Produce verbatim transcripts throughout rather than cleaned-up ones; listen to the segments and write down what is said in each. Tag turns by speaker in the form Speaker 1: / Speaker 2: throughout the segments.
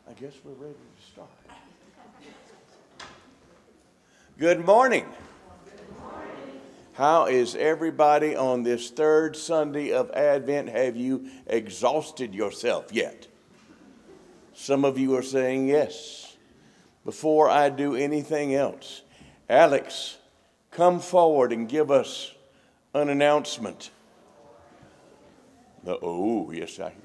Speaker 1: I guess we're ready to start. Good morning.
Speaker 2: Good morning.
Speaker 1: How is everybody on this third Sunday of Advent? Have you exhausted yourself yet? Some of you are saying yes. Before I do anything else, Alex, come forward and give us an announcement. The, oh, yes, I hear.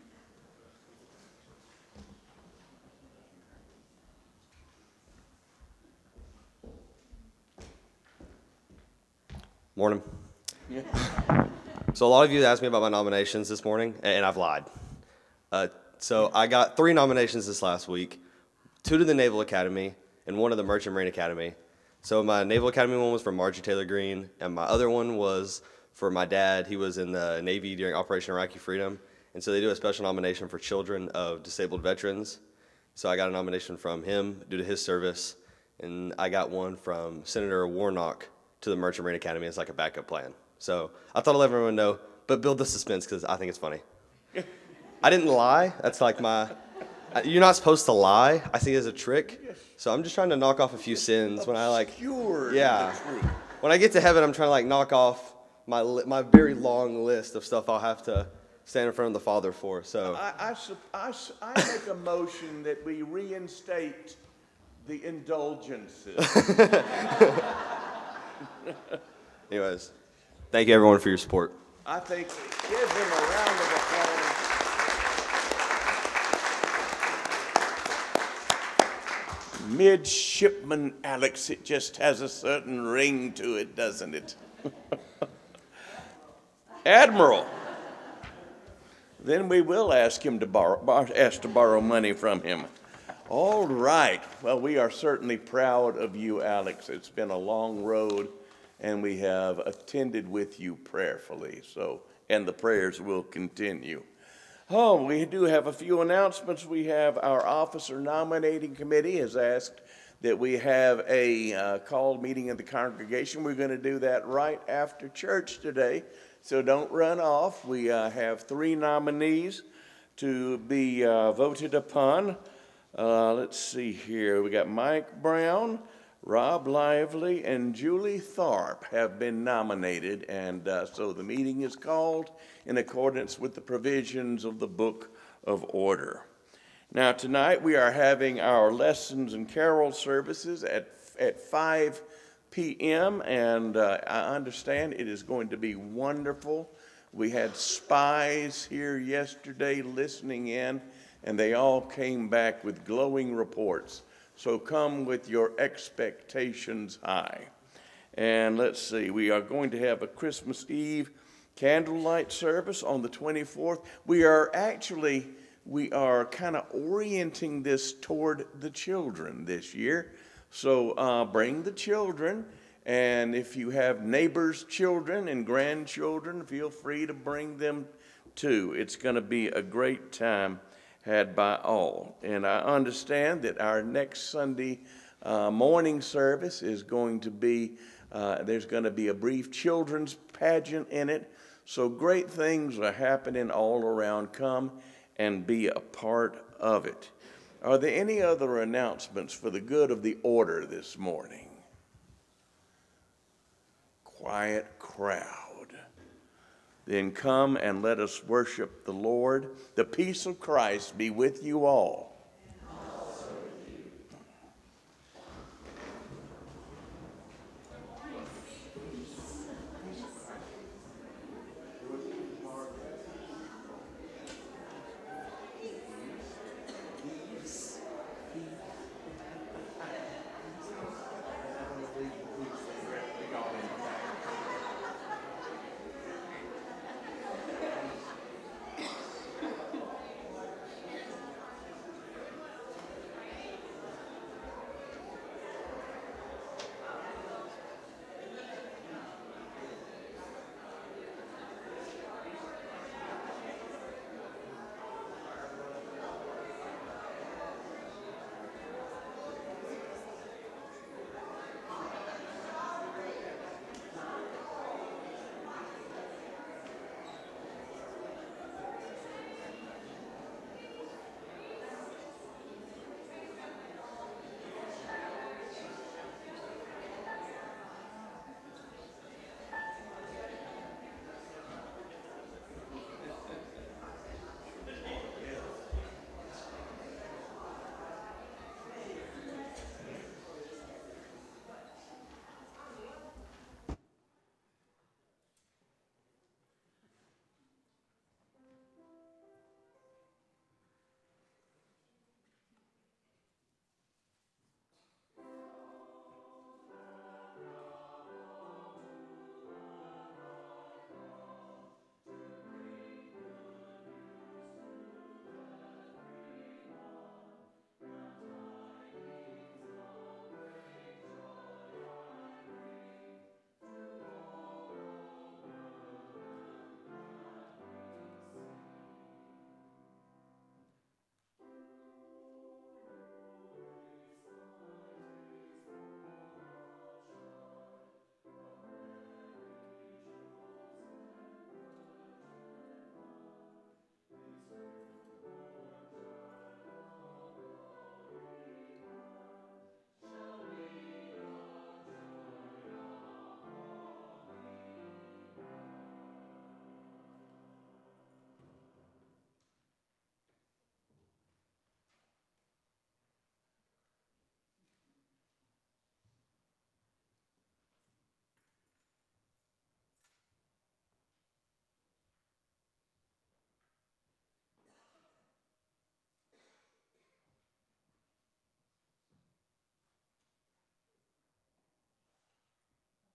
Speaker 3: Morning. Yeah. So a lot of you asked me about my nominations this morning, and I've lied. Uh, so I got three nominations this last week, two to the Naval Academy and one to the Merchant Marine Academy. So my Naval Academy one was for Marjorie Taylor Greene, and my other one was for my dad. He was in the Navy during Operation Iraqi Freedom, and so they do a special nomination for children of disabled veterans. So I got a nomination from him due to his service, and I got one from Senator Warnock to the Merchant Marine Academy as like a backup plan. So I thought I'd let everyone know, but build the suspense because I think it's funny. I didn't lie. That's like my, you're not supposed to lie. I see it as a trick. So I'm just trying to knock off a few sins when I like, yeah. When I get to heaven, I'm trying to like knock off my my very long list of stuff I'll have to stand in front of the Father for. So
Speaker 1: I, I, I, I make a motion that we reinstate the indulgences.
Speaker 3: Anyways, thank you everyone for your support.
Speaker 1: I think give him a round of applause. Midshipman Alex, it just has a certain ring to it, doesn't it? Admiral. Then we will ask him to borrow, ask to borrow money from him. All right. Well, we are certainly proud of you, Alex. It's been a long road, and we have attended with you prayerfully. So, and the prayers will continue. Oh, we do have a few announcements. We have our officer nominating committee has asked that we have a uh, called meeting of the congregation. We're going to do that right after church today. So don't run off. We uh, have three nominees to be uh, voted upon. Uh, let's see here. We got Mike Brown, Rob Lively, and Julie Tharp have been nominated, and uh, so the meeting is called in accordance with the provisions of the Book of Order. Now, tonight we are having our lessons and carol services at at five p.m., and uh, I understand it is going to be wonderful. We had spies here yesterday listening in, and they all came back with glowing reports. So come with your expectations high. And let's see, we are going to have a Christmas Eve candlelight service on the twenty-fourth. We are actually, we are kind of orienting this toward the children this year. So uh, bring the children, and if you have neighbors' children and grandchildren, feel free to bring them too. It's going to be a great time had by all. And I understand that our next Sunday uh, morning service is going to be, uh, there's going to be a brief children's pageant in it. So great things are happening all around. Come and be a part of it. Are there any other announcements for the good of the order this morning? Quiet crowd. Then come and let us worship the Lord. The peace of Christ be with you all.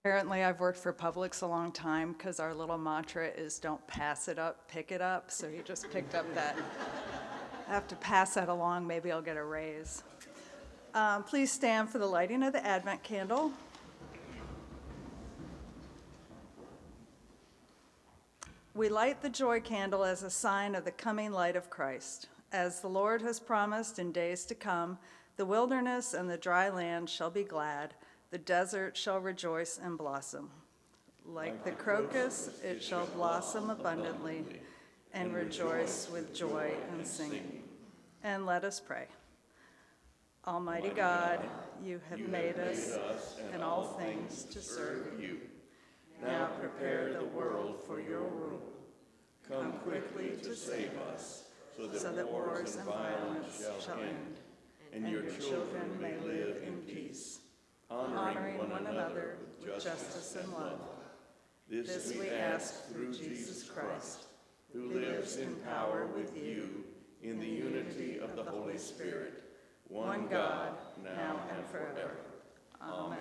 Speaker 2: Apparently, I've worked for Publix a long time because our little mantra is don't pass it up, pick it up. So he just picked up that. I have to pass that along. Maybe I'll get a raise. Um, please stand for the lighting of the Advent candle. We light the joy candle as a sign of the coming light of Christ. As the Lord has promised in days to come, the wilderness and the dry land shall be glad. The desert shall rejoice and blossom. Like the crocus, it shall blossom abundantly and rejoice with joy and singing. And let us pray. Almighty God, you have made us in all things to serve you. Now prepare the world for your rule. Come quickly to save us, so that wars and violence shall end, and your children may live in peace, honoring one another with justice and love. This we ask through Jesus Christ, who lives in power with you in the unity of the Holy Spirit, one God, now and forever. Amen.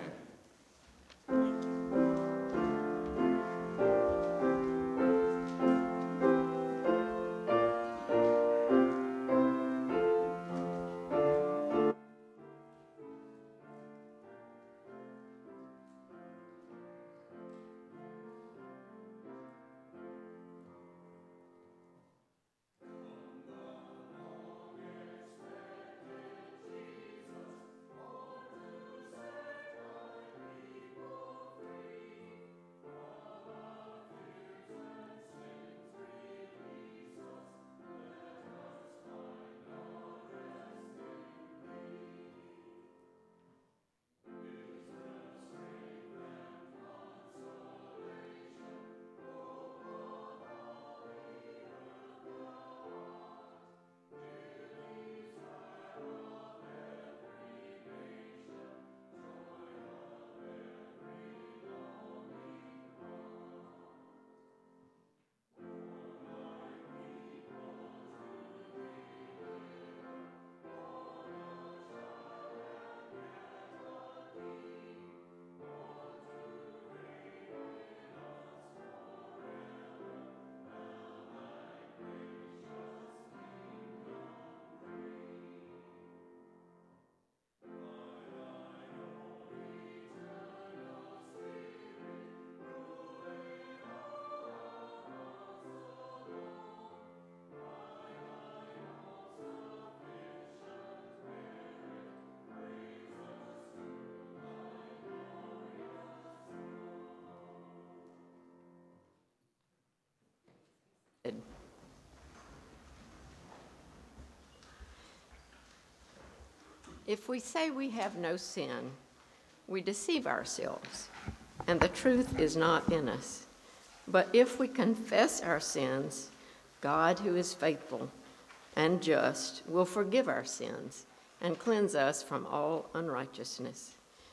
Speaker 4: If we say we have no sin, we deceive ourselves, and the truth is not in us. But if we confess our sins, God, who is faithful and just, will forgive our sins and cleanse us from all unrighteousness.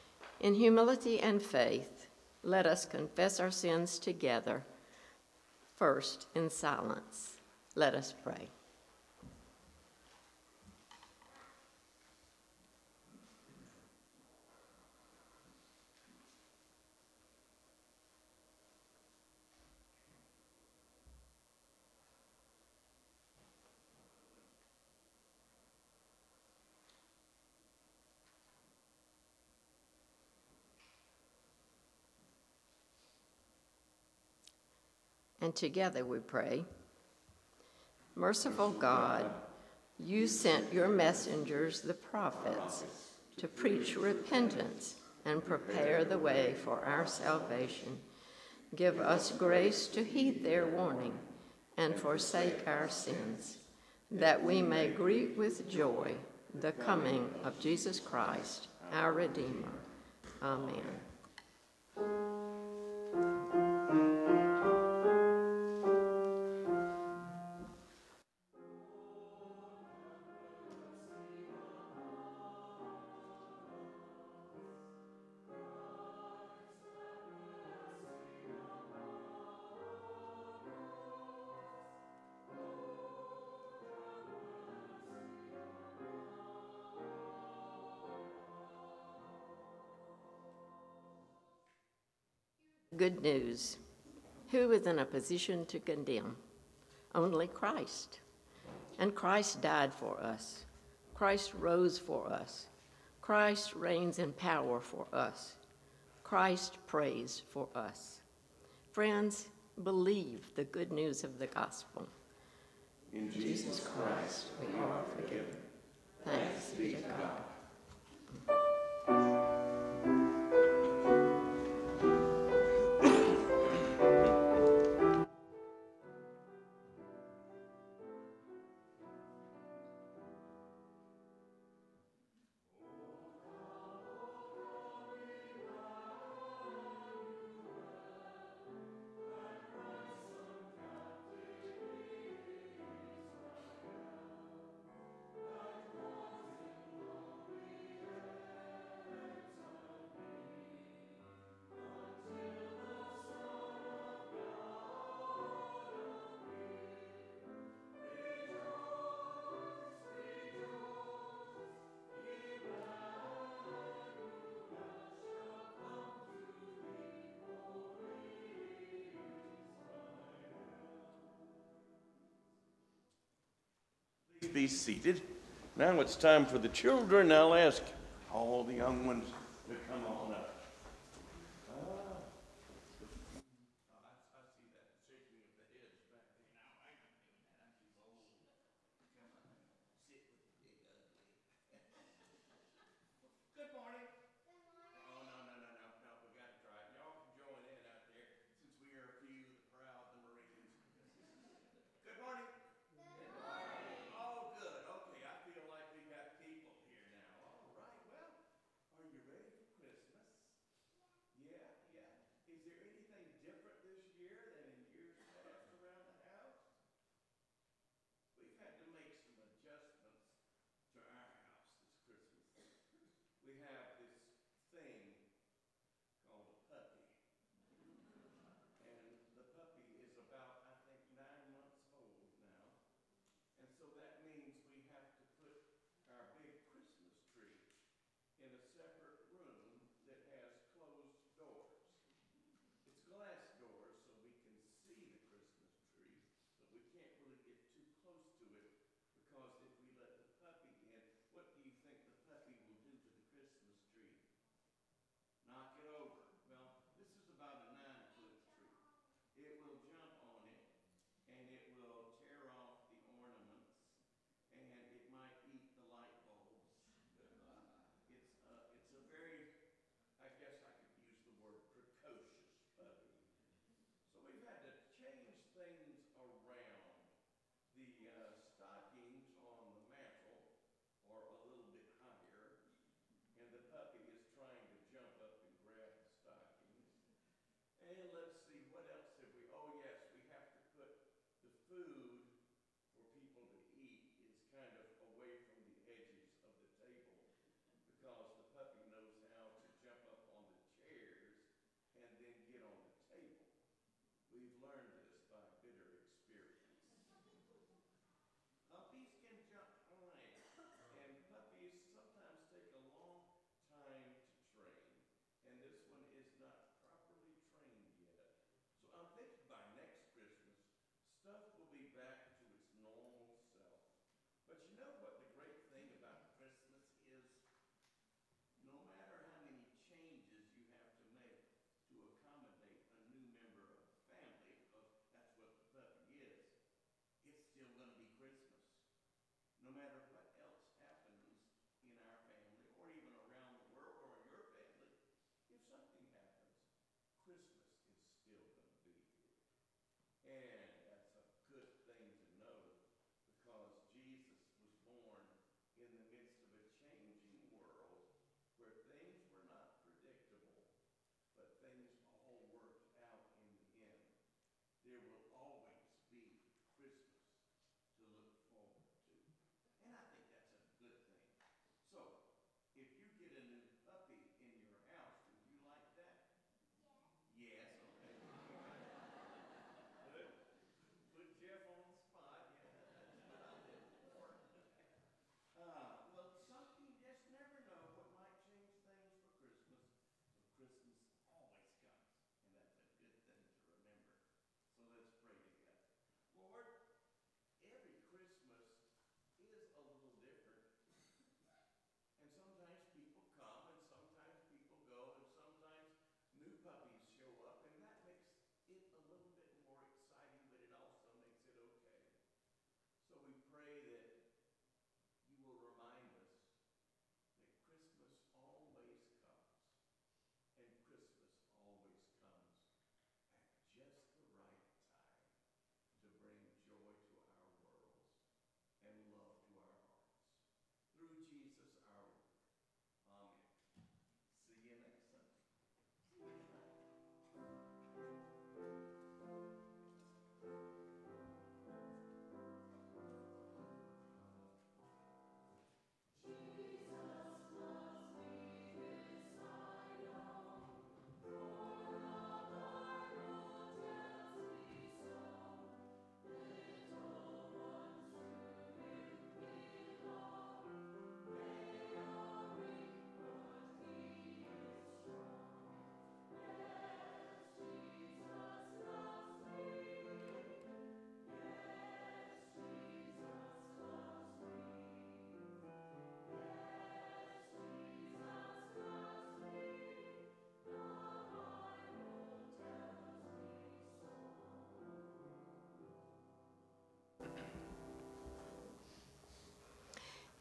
Speaker 4: In humility and faith, let us confess our sins together, first in silence. Let us pray. And together we pray. Merciful God, you sent your messengers, the prophets, to preach repentance and prepare the way for our salvation. Give us grace to heed their warning and forsake our sins, that we may greet with joy the coming of Jesus Christ, our Redeemer. Amen. good news. Who is in a position to condemn? Only Christ. And Christ died for us. Christ rose for us. Christ reigns in power for us. Christ prays for us. Friends, believe the good news of the gospel.
Speaker 1: In Jesus Christ,
Speaker 4: we are forgiven. Thanks be to God.
Speaker 1: Be seated. Now it's time for the children. I'll ask all the young ones to come on up. Ah. I see that shaking of the heads back there. Now I'm not doing that. I'm too old. Come on, sit with the big ugly. Good morning. Good morning. Oh, no, no, no, no, no. We got to try it. Y'all can join in out there since we are a few, the proud, the Marines. Good morning. Oh, good. Okay, I feel like we got people here now. All right. Well, are you ready for Christmas? Yeah, yeah. Is there anything different this year than in years past around the house? We've had to make some adjustments to our house this Christmas. We have this thing called a puppy. And the puppy is about, I think, nine months old now. And so that means we have to put our big Christmas tree in a separate room that has closed doors. It's glass doors so we can see the Christmas tree, but we can't really get too close to it because if we let the puppy in, what do you think the puppy will do to the Christmas tree? Knock it over. Well, this is about a nine-foot tree. It will jump on it, and it will tear off the ornaments, and it might eat the light bulbs. It's, uh, it's a very, I guess I could use the word precocious puppy. So we've had to change things around. The uh, stockings on the mantle are a little bit higher, and the puppy is trying to jump up and grab the stockings. And let's see, what else have we, oh yes, we have to put the food for people to eat is kind of away from the edges of the table because the puppy knows how to jump up on the chairs and then get on the table. We've learned this by bitter experience. Puppies can jump high, and puppies sometimes take a long time to train, and this one is not properly trained yet. So I'm thinking by next Christmas, stuff will be back to its normal self. But you know what the great thing about Christmas is? No matter how many changes you have to make to accommodate a new member of the family, because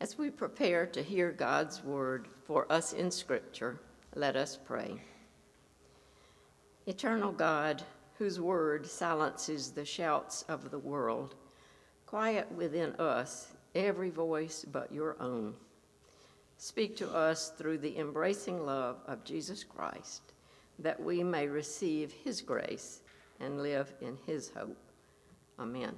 Speaker 4: As we prepare to hear God's word for us in Scripture, let us pray. Eternal God, whose word silences the shouts of the world, quiet within us every voice but your own. Speak to us through the embracing love of Jesus Christ, that we may receive his grace and live in his hope. Amen.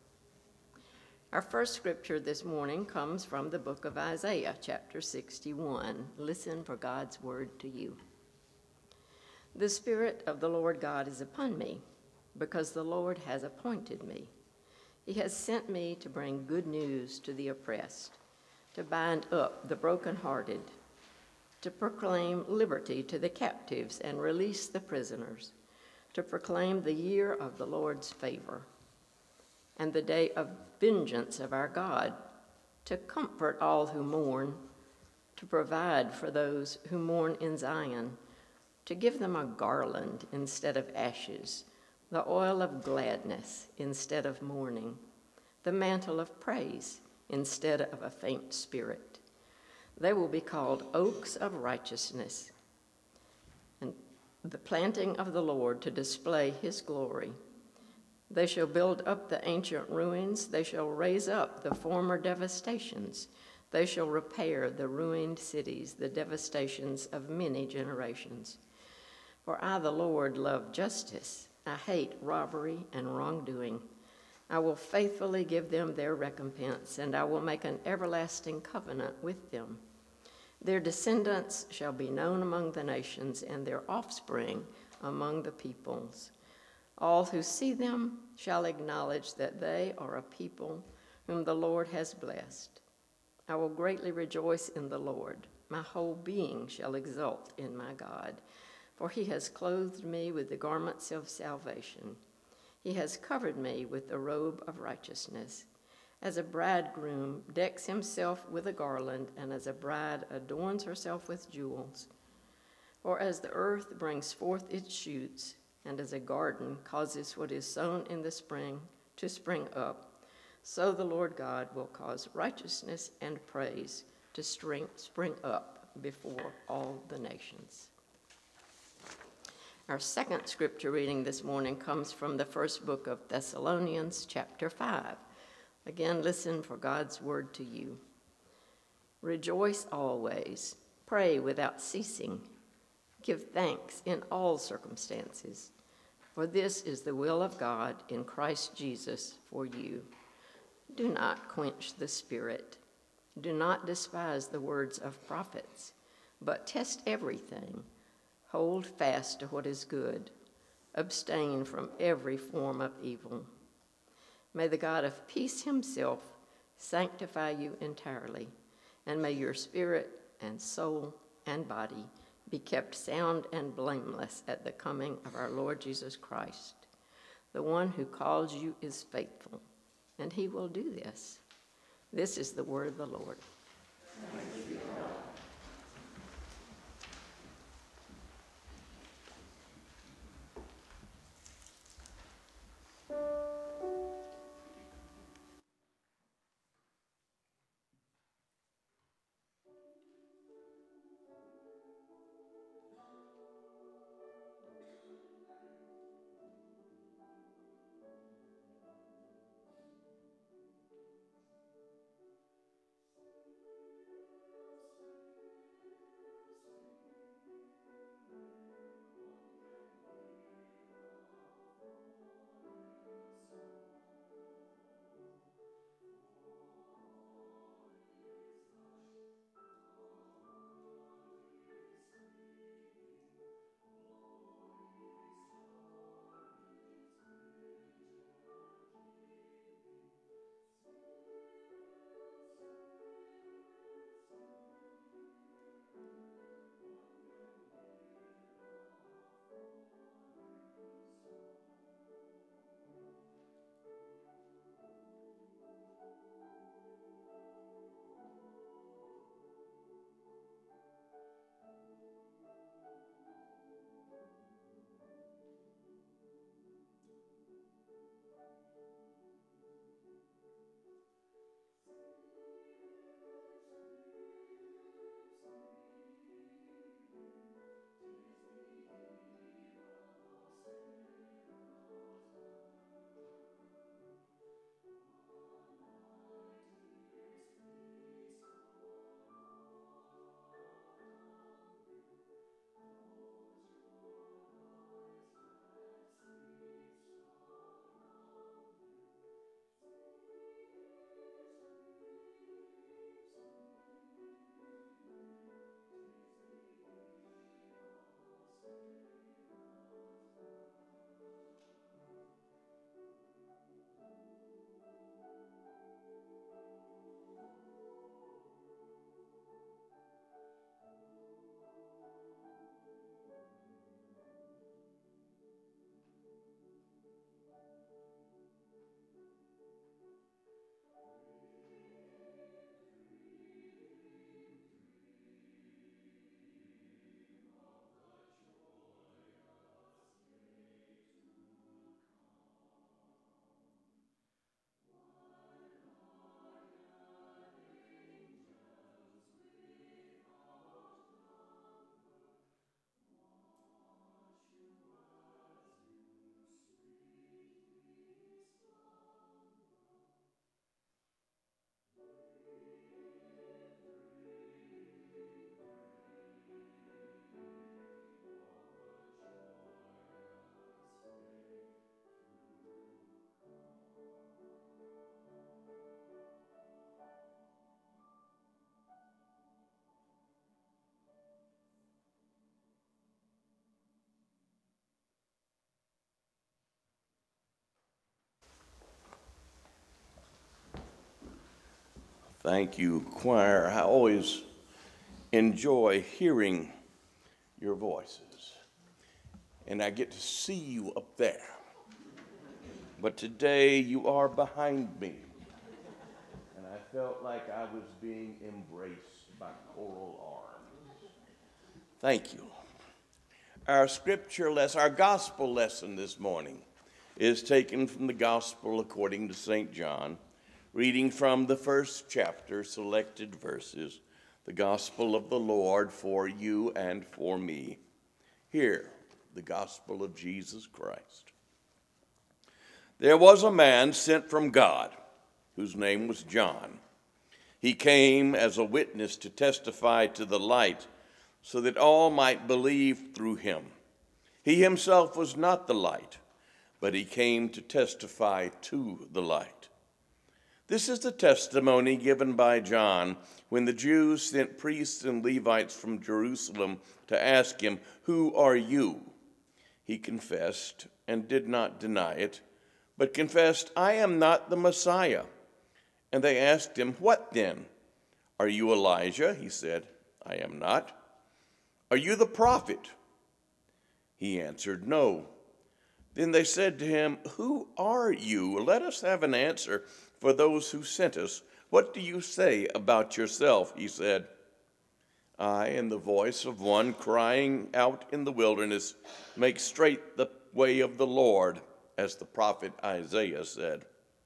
Speaker 4: Our first scripture this morning comes from the book of Isaiah, chapter sixty-one. Listen for God's word to you. The Spirit of the Lord God is upon me, because the Lord has appointed me. He has sent me to bring good news to the oppressed, to bind up the brokenhearted, to proclaim liberty to the captives and release the prisoners, to proclaim the year of the Lord's favor and the day of vengeance of our God, to comfort all who mourn, to provide for those who mourn in Zion, to give them a garland instead of ashes, the oil of gladness instead of mourning, the mantle of praise instead of a faint spirit. They will be called oaks of righteousness, and the planting of the Lord to display his glory. They shall build up the ancient ruins. They shall raise up the former devastations. They shall repair the ruined cities, the devastations of many generations. For I, the Lord, love justice. I hate robbery and wrongdoing. I will faithfully give them their recompense, and I will make an everlasting covenant with them. Their descendants shall be known among the nations, and their offspring among the peoples. All who see them shall acknowledge that they are a people whom the Lord has blessed. I will greatly rejoice in the Lord. My whole being shall exult in my God, for he has clothed me with the garments of salvation. He has covered me with the robe of righteousness. As a bridegroom decks himself with a garland, and as a bride adorns herself with jewels. For as the earth brings forth its shoots, and as a garden causes what is sown in the spring to spring up, so the Lord God will cause righteousness and praise to spring, spring up before all the nations. Our second scripture reading this morning comes from the first book of Thessalonians, chapter five. Again, listen for God's word to you. Rejoice always, pray without ceasing. Give thanks in all circumstances, for this is the will of God in Christ Jesus for you. Do not quench the Spirit. Do not despise the words of prophets, but test everything. Hold fast to what is good. Abstain from every form of evil. May the God of peace himself sanctify you entirely, and may your spirit and soul and body be kept sound and blameless at the coming of our Lord Jesus Christ. The one who calls you is faithful, and he will do this. This is the word of the Lord.
Speaker 1: Thank you, choir. I always enjoy hearing your voices, and I get to see you up there. But today you are behind me, and I felt like I was being embraced by coral arms. Thank you. Our scripture lesson, our gospel lesson this morning is taken from the Gospel according to Saint John, reading from the first chapter, selected verses, the gospel of the Lord for you and for me. Hear the gospel of Jesus Christ. There was a man sent from God, whose name was John. He came as a witness to testify to the light, so that all might believe through him. He himself was not the light, but he came to testify to the light. This is the testimony given by John when the Jews sent priests and Levites from Jerusalem to ask him, "Who are you?" He confessed and did not deny it, but confessed, "I am not the Messiah." And they asked him, "What then? Are you Elijah?" He said, "I am not." "Are you the prophet?" He answered, "No." Then they said to him, "Who are you? Let us have an answer for those who sent us. What do you say about yourself?" He said, "I am the voice of one crying out in the wilderness, 'Make straight the way of the Lord,' as the prophet Isaiah said."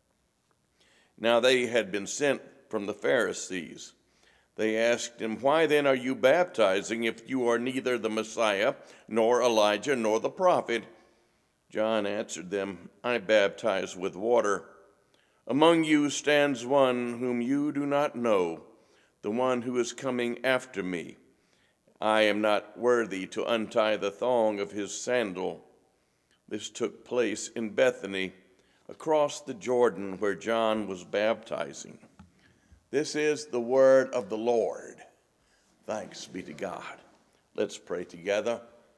Speaker 1: Now they had been sent from the Pharisees. They asked him, "Why then are you baptizing if you are neither the Messiah, nor Elijah, nor the prophet?" John answered them, "I baptize with water. Among you stands one whom you do not know, the one who is coming after me. I am not worthy to untie the thong of his sandal." This took place in Bethany, across the Jordan where John was baptizing. This is the word of the Lord. Thanks be to God. Let's pray together.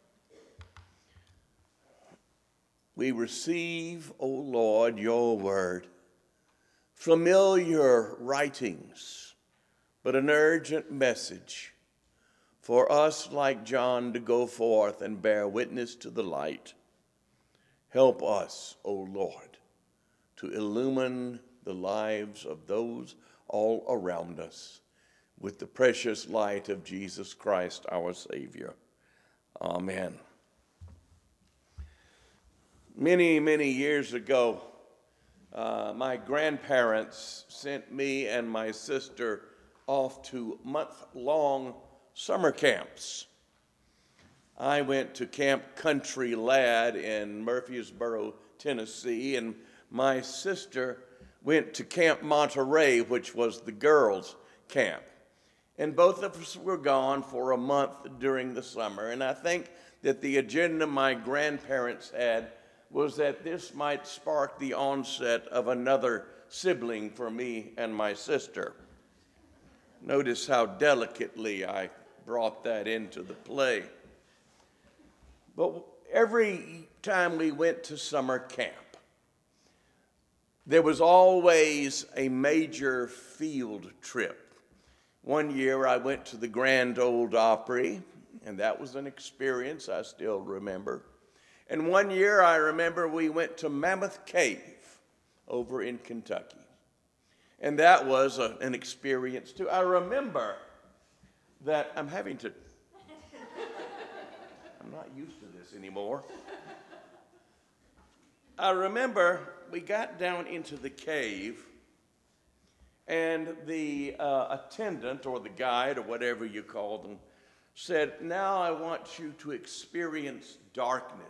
Speaker 1: We receive, O Lord, your word, familiar writings, but an urgent message for us like John to go forth and bear witness to the light. Help us, O Lord, to illumine the lives of those all around us with the precious light of Jesus Christ, our Savior. Amen. Many, many years ago, uh, my grandparents sent me and my sister off to month-long summer camps. I went to Camp Country Lad in Murfreesboro, Tennessee, and my sister went to Camp Monterey, which was the girls' camp. And both of us were gone for a month during the summer. And I think that the agenda my grandparents had was that this might spark the onset of another sibling for me and my sister. Notice how delicately I brought that into the play. But every time we went to summer camp, there was always a major field trip. One year I went to the Grand Ole Opry, and that was an experience I still remember. And one year I remember we went to Mammoth Cave over in Kentucky. And that was a, an experience too. I remember that I'm having to, I'm not used to this anymore. I remember we got down into the cave, and the uh, attendant or the guide or whatever you call them said, "Now I want you to experience darkness."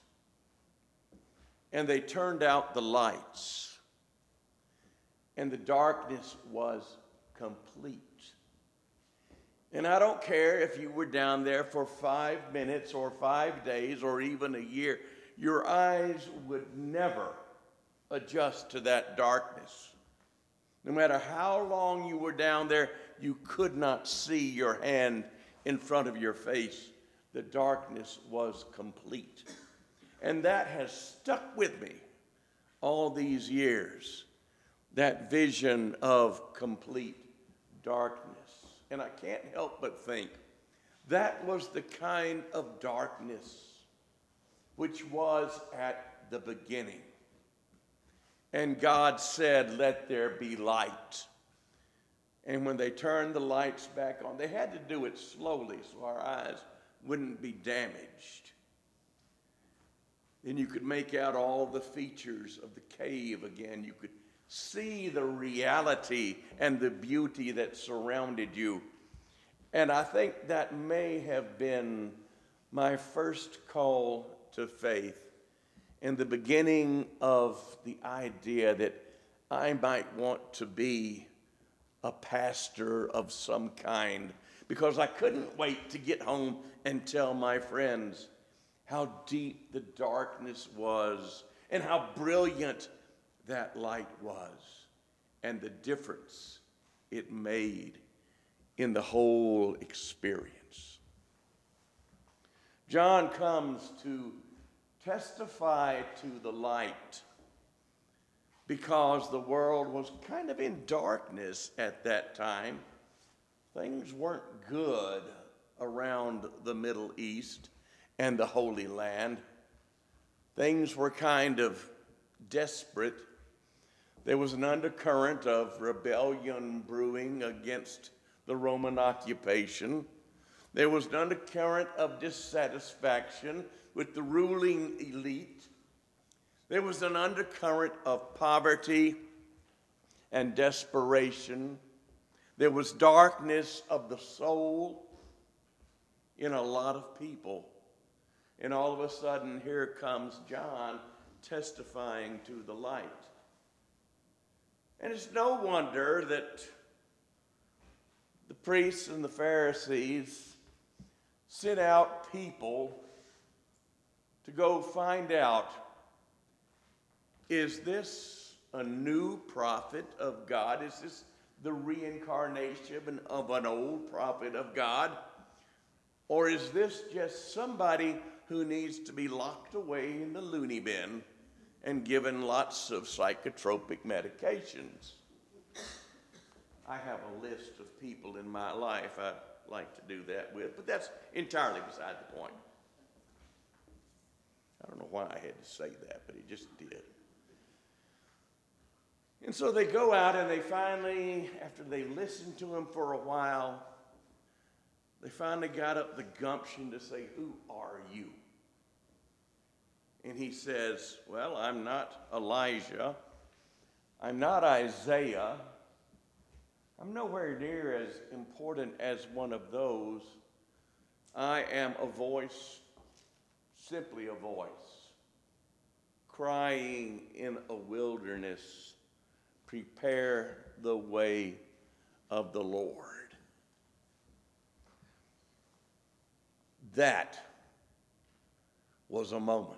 Speaker 1: And they turned out the lights, and the darkness was complete. And I don't care if you were down there for five minutes or five days or even a year, your eyes would never adjust to that darkness. No matter how long you were down there, you could not see your hand in front of your face. The darkness was complete. And that has stuck with me all these years, that vision of complete darkness. And I can't help but think that was the kind of darkness which was at the beginning. And God said, "Let there be light." And when they turned the lights back on, they had to do it slowly so our eyes wouldn't be damaged. Then you could make out all the features of the cave again. You could see the reality and the beauty that surrounded you. And I think that may have been my first call to faith and the beginning of the idea that I might want to be a pastor of some kind, because I couldn't wait to get home and tell my friends how deep the darkness was and how brilliant that light was and the difference it made in the whole experience. John comes to testify to the light because the world was kind of in darkness at that time. Things weren't good around the Middle East and the Holy Land. Things were kind of desperate. There was an undercurrent of rebellion brewing against the Roman occupation. There was an undercurrent of dissatisfaction with the ruling elite. There was an undercurrent of poverty and desperation. There was darkness of the soul in a lot of people. And all of a sudden, here comes John testifying to the light. And it's no wonder that the priests and the Pharisees sent out people to go find out, is this a new prophet of God? Is this the reincarnation of an old prophet of God? Or is this just somebody who needs to be locked away in the loony bin and given lots of psychotropic medications? I have a list of people in my life I'd like to do that with, but that's entirely beside the point. I don't know why I had to say that, but it just did. And so they go out and they finally, after they listened to him for a while, they finally got up the gumption to say, "Who are you?" And he says, "Well, I'm not Elijah. I'm not Isaiah. I'm nowhere near as important as one of those. I am a voice, simply a voice, crying in a wilderness, prepare the way of the Lord." That was a moment.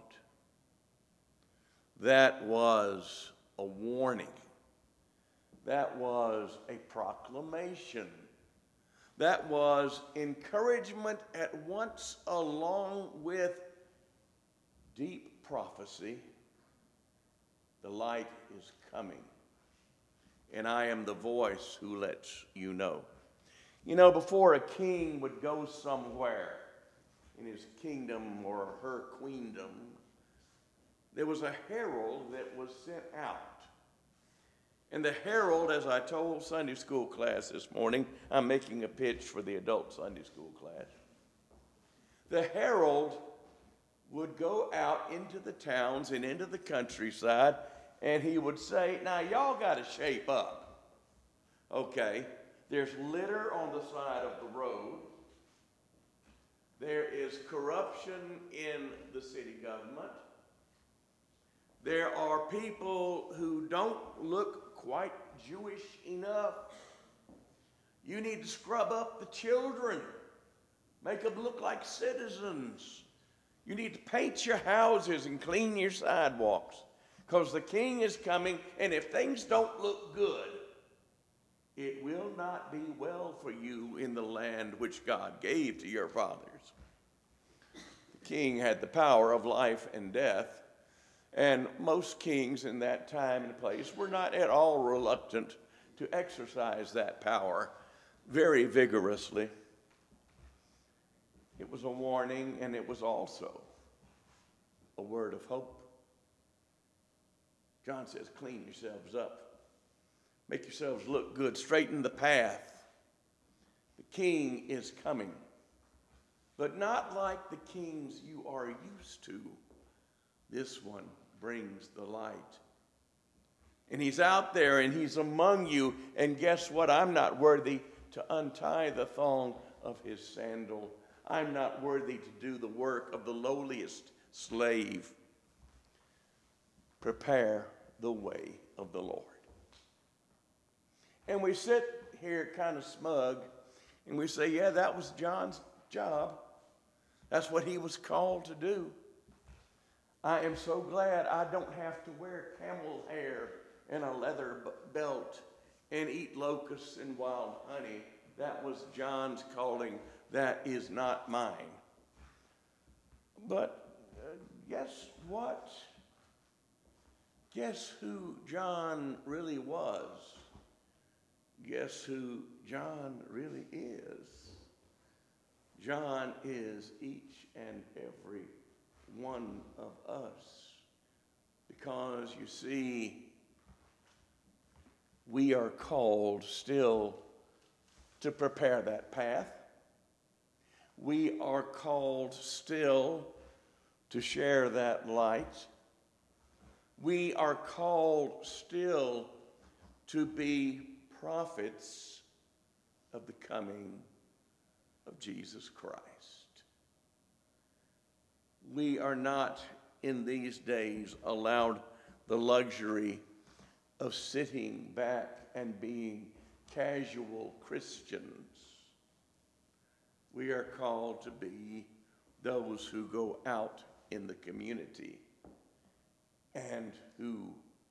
Speaker 1: That was a warning. That was a proclamation. That was encouragement at once, along with deep prophecy. The light is coming, and I am the voice who lets you know. You know, before a king would go somewhere in his kingdom or her queendom, there was a herald that was sent out. And the herald, as I told Sunday school class this morning, I'm making a pitch for the adult Sunday school class. The herald would go out into the towns and into the countryside, and he would say, "Now, y'all got to shape up. Okay, there's litter on the side of the road. There is corruption in the city government. There are people who don't look quite Jewish enough. You need to scrub up the children, make them look like citizens. You need to paint your houses and clean your sidewalks, because the king is coming, and if things don't look good, it will not be well for you in the land which God gave to your fathers." The king had the power of life and death. And most kings in that time and place were not at all reluctant to exercise that power. very vigorously. It was a warning, and it was also a word of hope. John says, clean yourselves up. Make yourselves look good. Straighten the path. The king is coming. But not like the kings you are used to. This one brings the light. And he's out there and he's among you. And guess what? I'm not worthy to untie the thong of his sandal. I'm not worthy to do the work of the lowliest slave. Prepare the way of the Lord. And we sit here kind of smug and we say, yeah, that was John's job. That's what he was called to do. I am so glad I don't have to wear camel hair and a leather belt and eat locusts and wild honey. That was John's calling. That is not mine. But uh, guess what? Guess who John really was? Guess who John really is? John is each and every one of us. Because you see, we are called still to prepare that path. We are called still to share that light. We are called still to be prophets of the coming of Jesus Christ. We are not in these days allowed the luxury of sitting back and being casual Christians. We are called to be those who go out in the community and who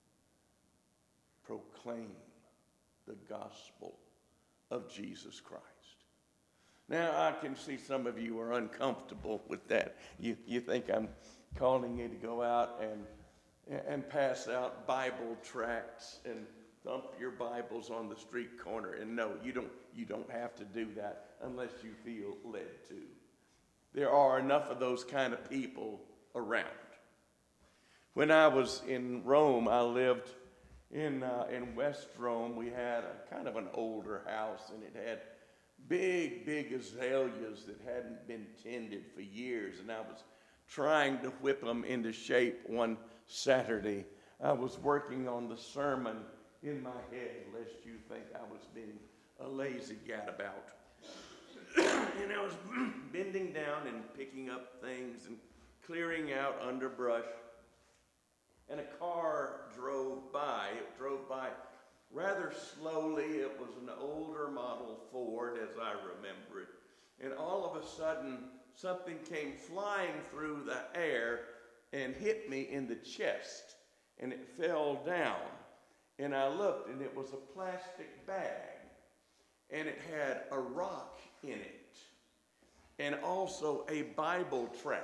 Speaker 1: proclaim the gospel of Jesus Christ. Now, I can see some of you are uncomfortable with that. You, you think I'm calling you to go out and, and pass out Bible tracts and thump your Bibles on the street corner. And no, you don't, you don't have to do that unless you feel led to. There are enough of those kind of people around. When I was in Rome, I lived in, uh, in West Rome. We had a kind of an older house, and it had big, big azaleas that hadn't been tended for years, and I was trying to whip them into shape one Saturday. I was working on the sermon in my head, lest you think I was being a lazy gadabout. And I was bending down and picking up things and clearing out underbrush, and a car drove by. It drove by rather slowly. It was an older model Ford, as I remember it. And all of a sudden, something came flying through the air and hit me in the chest. And it fell down. And I looked, and it was a plastic bag. And it had a rock in it. And also a Bible tract.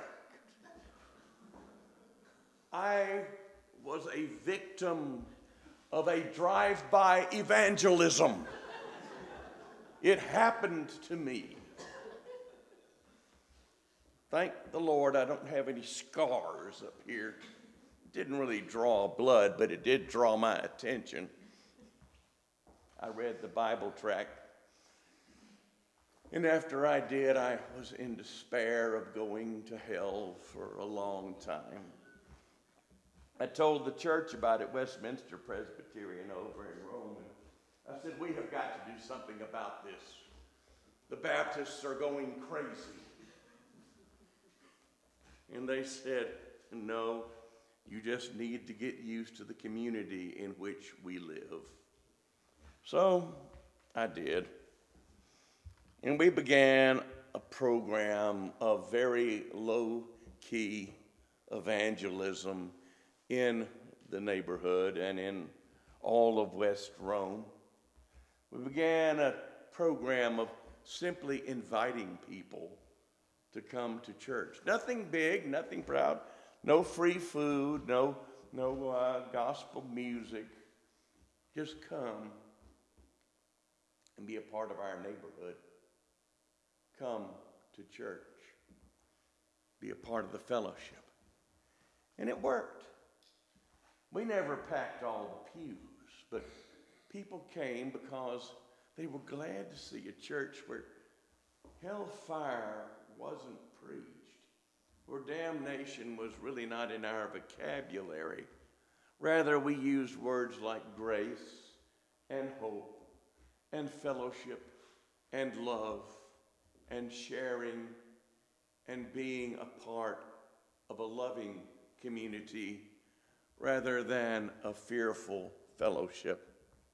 Speaker 1: I was a victim of a drive-by evangelism. It happened to me. Thank the Lord I don't have any scars up here. It didn't really draw blood, but it did draw my attention. I read the Bible tract, and after I did, I was in despair of going to hell for a long time. I told the church about it, Westminster Presbyterian over in Rome. And I said, we have got to do something about this. The Baptists are going crazy. And they said, no, you just need to get used to the community in which we live. So I did. And we began a program of very low-key evangelism in the neighborhood and in all of West Rome. We began a program of simply inviting people to come to church. Nothing big, nothing proud, no free food, no, no uh, gospel music. Just come and be a part of our neighborhood. Come to church. Be a part of the fellowship. And it worked. We never packed all the pews, but people came because they were glad to see a church where hellfire wasn't preached, where damnation was really not in our vocabulary. Rather, we used words like grace and hope and fellowship and love and sharing and being a part of a loving community rather than a fearful fellowship.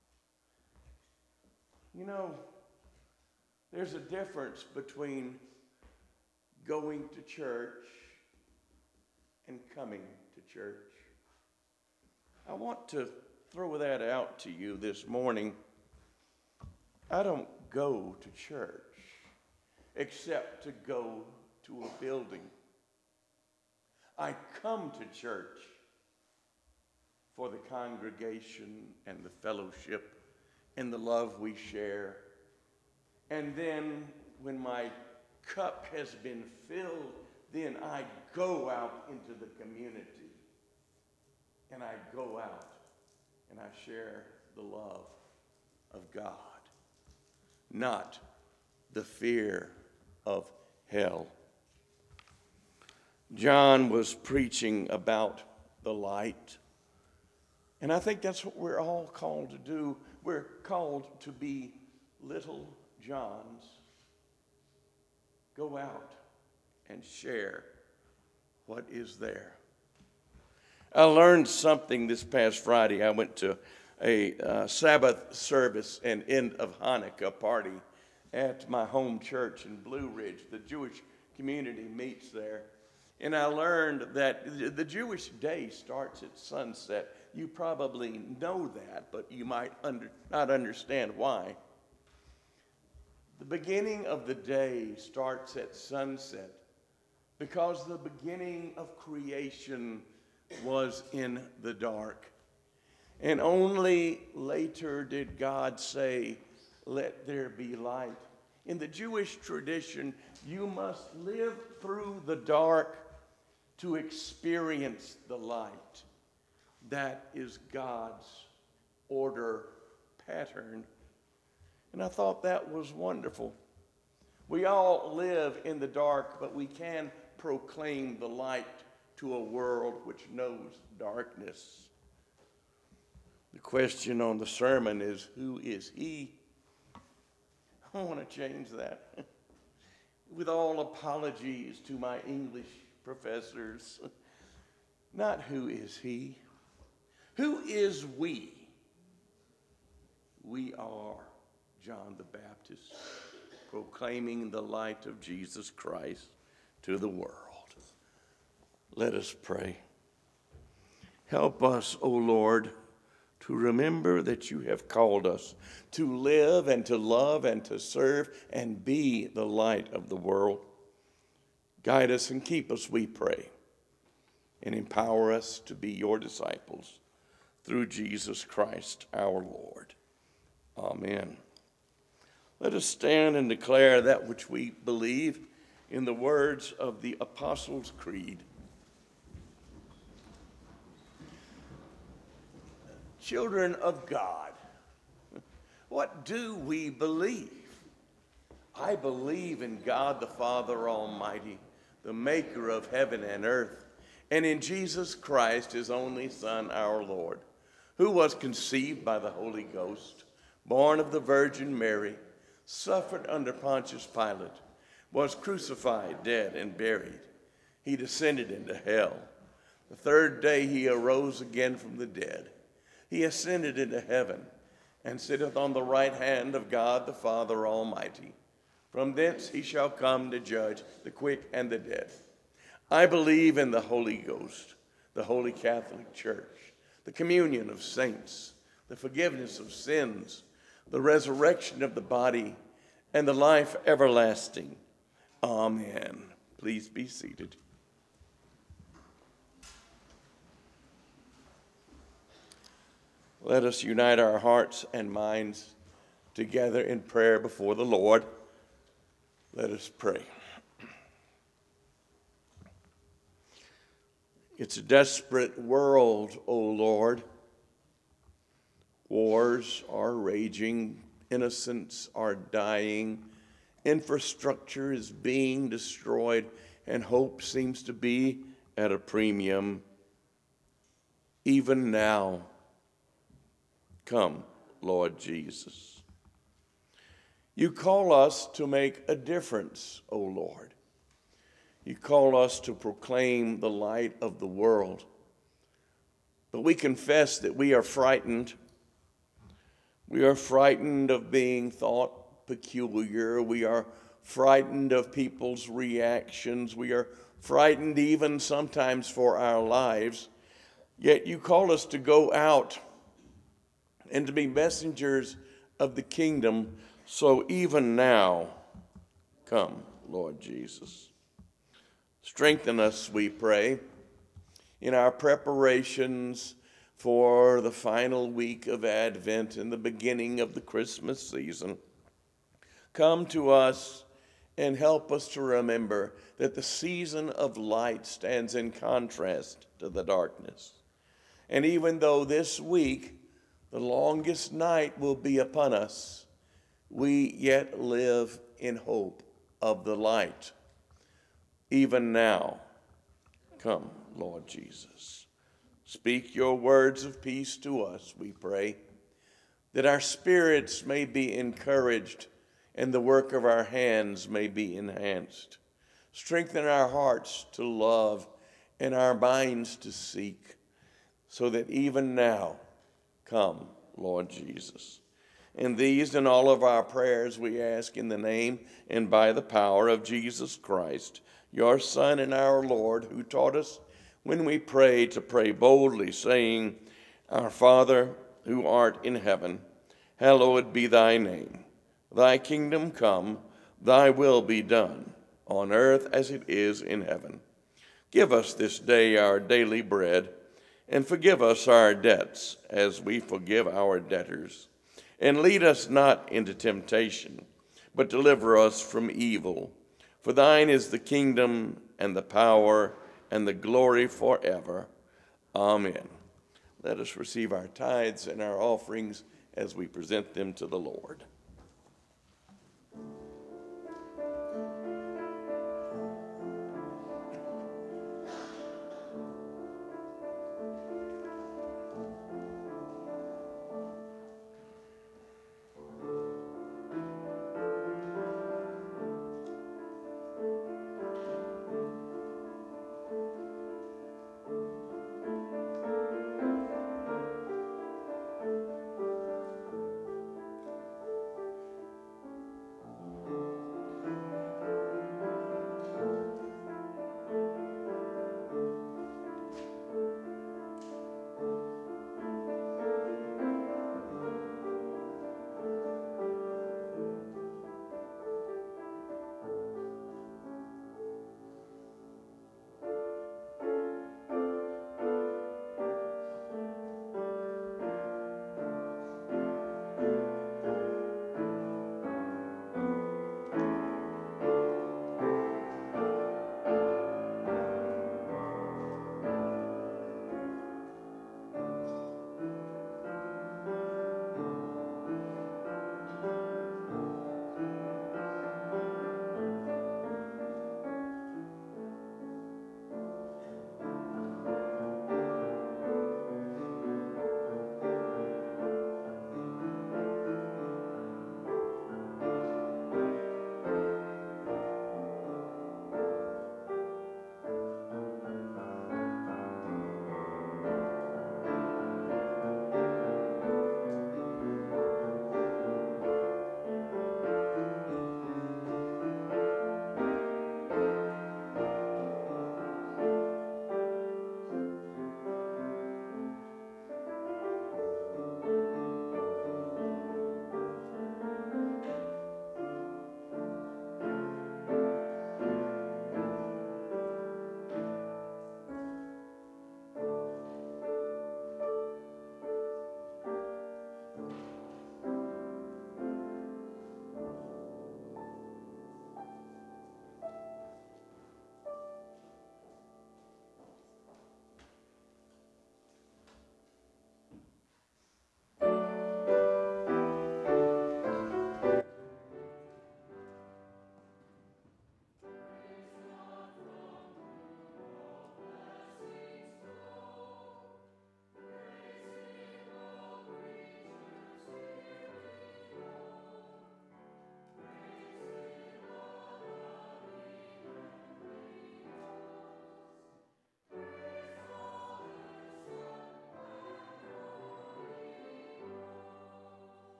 Speaker 1: You know, there's a difference between going to church and coming to church. I want to throw that out to you this morning. I don't go to church except to go to a building. I come to church for the congregation and the fellowship and the love we share. And then when my cup has been filled, then I go out into the community. And I go out and I share the love of God, not the fear of hell. John was preaching about the light. And I think that's what we're all called to do. We're called to be little Johns. Go out and share what is there. I learned something this past Friday. I went to a uh, Sabbath service and end of Hanukkah party at my home church in Blue Ridge. The Jewish community meets there. And I learned that the Jewish day starts at sunset. You probably know that, but you might under, not understand why. The beginning of the day starts at sunset because the beginning of creation was in the dark. And only later did God say, "Let there be light." In the Jewish tradition, you must live through the dark to experience the light. That is God's order pattern. And I thought that was wonderful. We all live in the dark, but we can proclaim the light to a world which knows darkness. The question on the sermon is, who is he? I want to change that. With all apologies to my English professors, not who is he. Who is we? We are John the Baptist, proclaiming the light of Jesus Christ to the world. Let us pray. Help us, O Lord, to remember that you have called us to live and to love and to serve and be the light of the world. Guide us and keep us, we pray, and empower us to be your disciples through Jesus Christ our Lord. Amen. Let us stand and declare that which we believe in the words of the Apostles' Creed. Children of God, what do we believe? I believe in God the Father Almighty, the maker of heaven and earth, and in Jesus Christ, his only Son, our Lord, who was conceived by the Holy Ghost, born of the Virgin Mary, suffered under Pontius Pilate, was crucified, dead, and buried. He descended into hell. The third day he arose again from the dead. He ascended into heaven and sitteth on the right hand of God the Father Almighty. From thence he shall come to judge the quick and the dead. I believe in the Holy Ghost, the Holy Catholic Church, the communion of saints, the forgiveness of sins, the resurrection of the body, and the life everlasting. Amen. Please be seated. Let us unite our hearts and minds together in prayer before the Lord. Let us pray. It's a desperate world, O Lord. Wars are raging, innocents are dying, infrastructure is being destroyed, and hope seems to be at a premium. Even now, come, Lord Jesus. You call us to make a difference, O Lord. You call us to proclaim the light of the world. But we confess that we are frightened. We are frightened of being thought peculiar. We are frightened of people's reactions. We are frightened even sometimes for our lives. Yet you call us to go out and to be messengers of the kingdom. So even now, come, Lord Jesus. Strengthen us, we pray, in our preparations for the final week of Advent and the beginning of the Christmas season. Come to us and help us to remember that the season of light stands in contrast to the darkness. And even though this week the longest night will be upon us, we yet live in hope of the light. Even now, come, Lord Jesus. Speak your words of peace to us, we pray, that our spirits may be encouraged and the work of our hands may be enhanced. Strengthen our hearts to love and our minds to seek, so that even now, come, Lord Jesus. And these and all of our prayers we ask in the name and by the power of Jesus Christ, your Son and our Lord, who taught us when we pray to pray boldly, saying, Our Father, who art in heaven, hallowed be thy name. Thy kingdom come, thy will be done, on earth as it is in heaven. Give us this day our daily bread, and forgive us our debts as we forgive our debtors. And lead us not into temptation, but deliver us from evil. For thine is the kingdom and the power and the glory forever. Amen. Let us receive our tithes and our offerings as we present them to the Lord.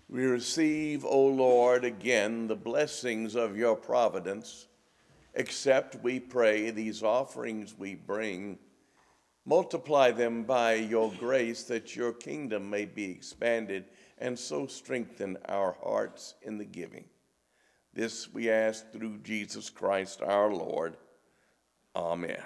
Speaker 1: We receive, O Lord, again the blessings of your providence. Accept, we pray, these offerings we bring. Multiply them by your grace that your kingdom may be expanded, and so strengthen our hearts in the giving. This we ask through Jesus Christ our Lord. Amen.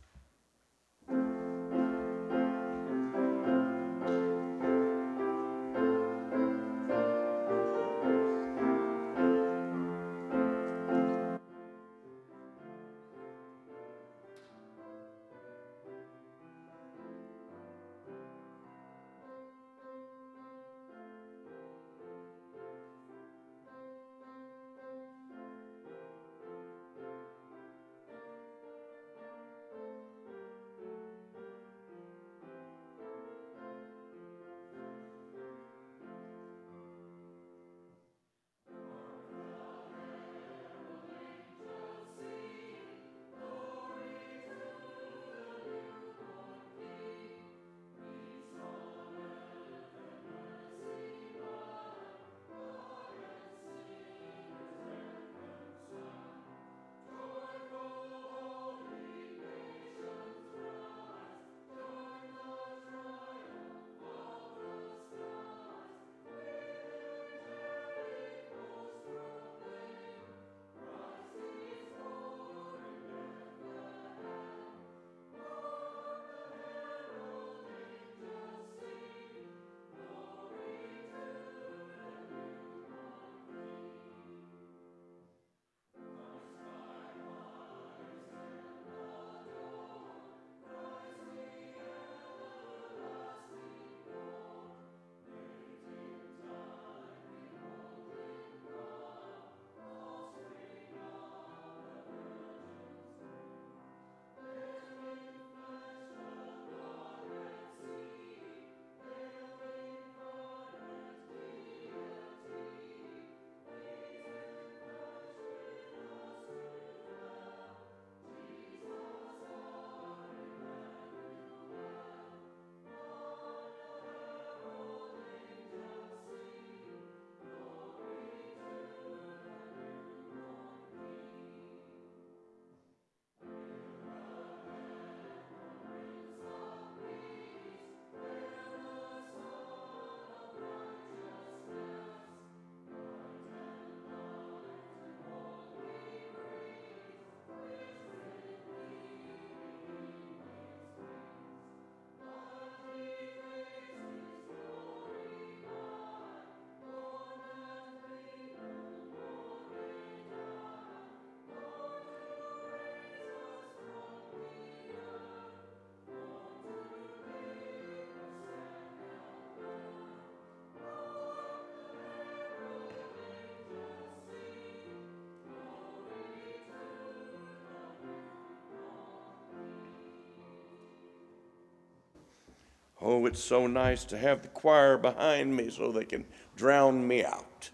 Speaker 1: Oh, it's so nice to have the choir behind me so they can drown me out.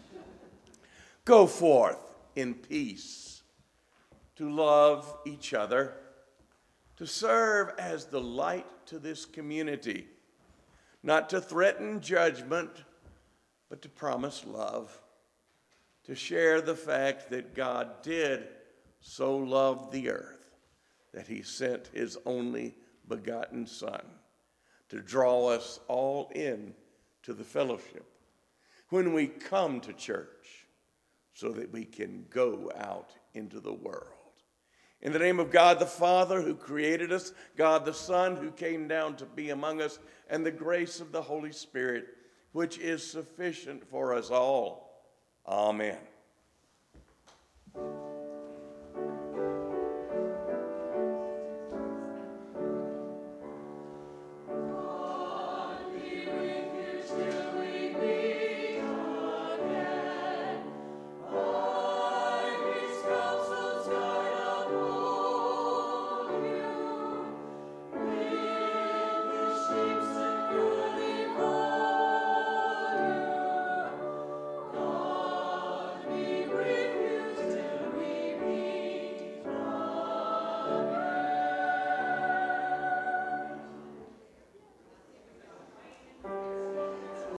Speaker 1: Go forth in peace to love each other, to serve as the light to this community, not to threaten judgment, but to promise love, to share the fact that God did so love the earth that he sent his only begotten Son to draw us all in to the fellowship when we come to church so that we can go out into the world. In the name of God the Father who created us, God the Son who came down to be among us, and the grace of the Holy Spirit which is sufficient for us all. Amen.